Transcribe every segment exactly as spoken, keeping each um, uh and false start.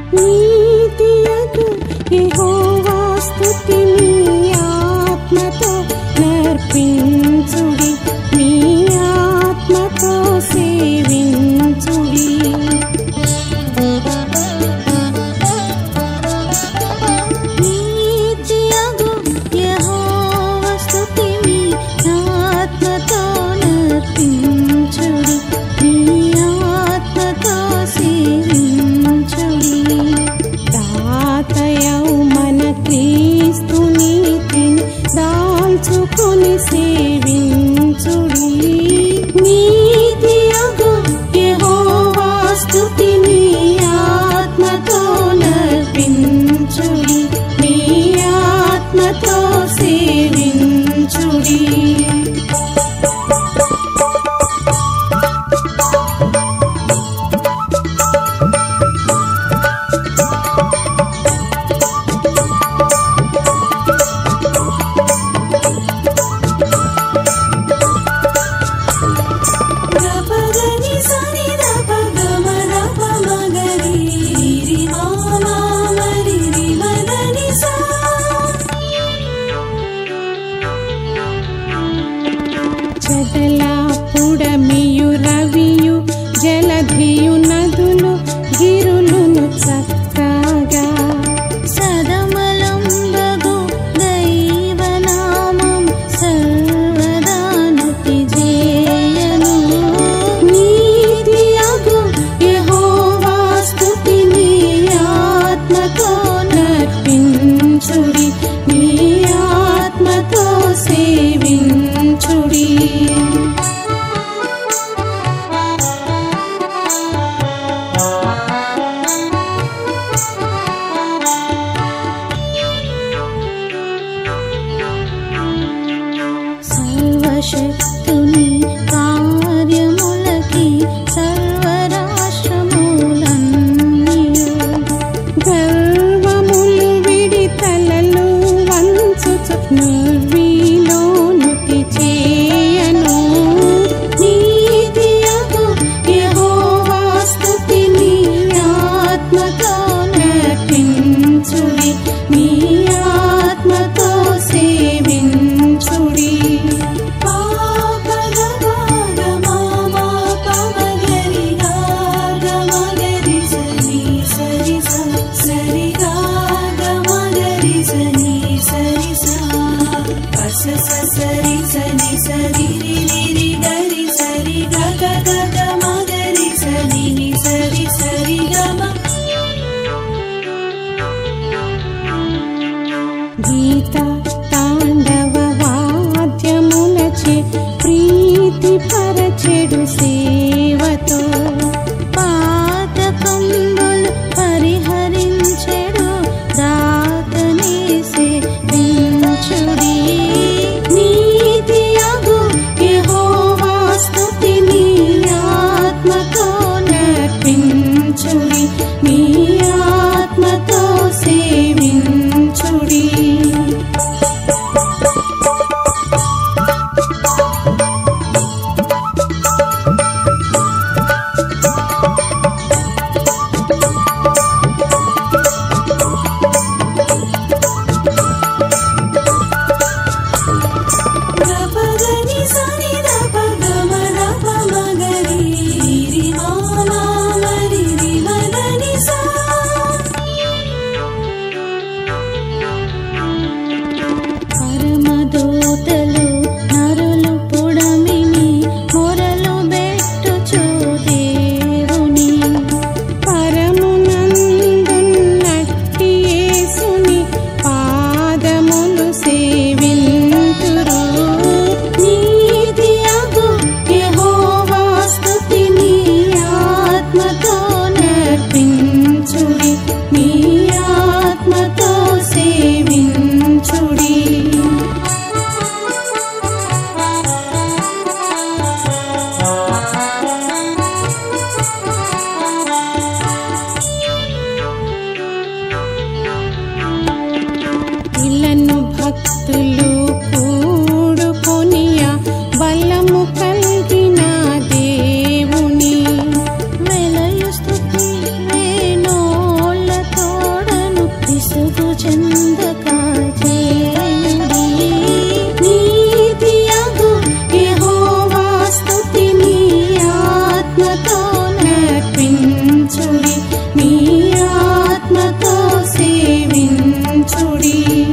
నీతియగు యెహోవా స్తుతిని ఆత్మతో నర్పించుడి, మీ ఆత్మతో సేవించుడి. నీతియగు యెహోవా స్తుతిని ఆత్మతో నర్పించుడి, మీ ఆత్మతో సేవించుడి. దాతయౌ మన క్రీస్తు నీతిని దాల్చుకొని సేవించుడి. నీతియగు యెహోవా స్తుతిని ఆత్మతో నర్పించుడి, మీ ఆత్మతో సేవించుడి. చదలా పుడమియు రవియు జలధియు నదులు గిరులును చక్కగా సదమలంబగు దైవనామం సర్వదానుతి జేయను. నీతియగు యెహోవా స్తుతిని ఆత్మతో నర్పించుడి, మీ ఆత్మతో సేవించుడి. సర్వశక్తుని కార్యములకి సర్వరాష్ట్రములన్నీయు గర్వములు విడి తలలు వంచుచు నిర్వీలోనుతి చేయను. నీతియగు యెహోవా స్తుతిని ఆత్మతో నర్పించుడి, మీ ఆత్మతో సేవించుడి. గీత తాండవ వాద్యములచే ప్రీతి పరచెడు సేవతో పాతకంబులు పరిహరించెడు దాతనే సేవించుడి. నీతియగు యెహోవా స్తుతిని ఆత్మతో నర్పించుడి, మీ ఆత్మతో సేవించుడి. సా నర్పించుడి మీ ఆత్మతో సేవించుడి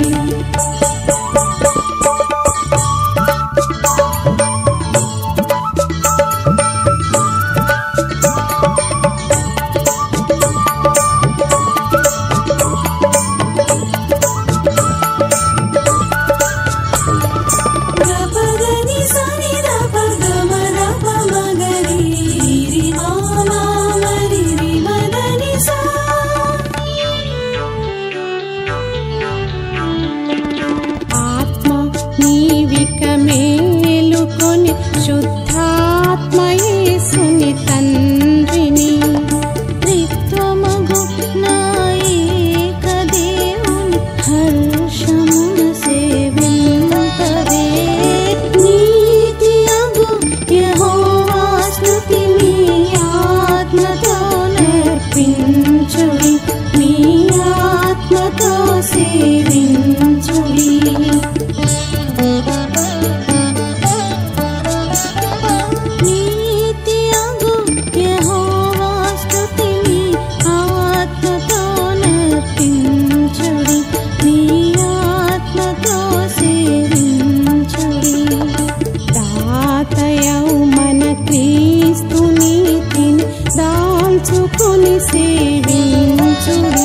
మేలుకొని శుద్ధాత్మయేసుని తండ్రిని త్రిత్వమగు నా ఏక దేవుని హర్షమున సేవింపవే నీతియగు యెహోవా స్తుతి మీ ఆత్మతో నర్పించుడి మీ ఆత్మతో సేవించుడి క్రీస్తు నీతిని దాల్చుకొని సేవించుడి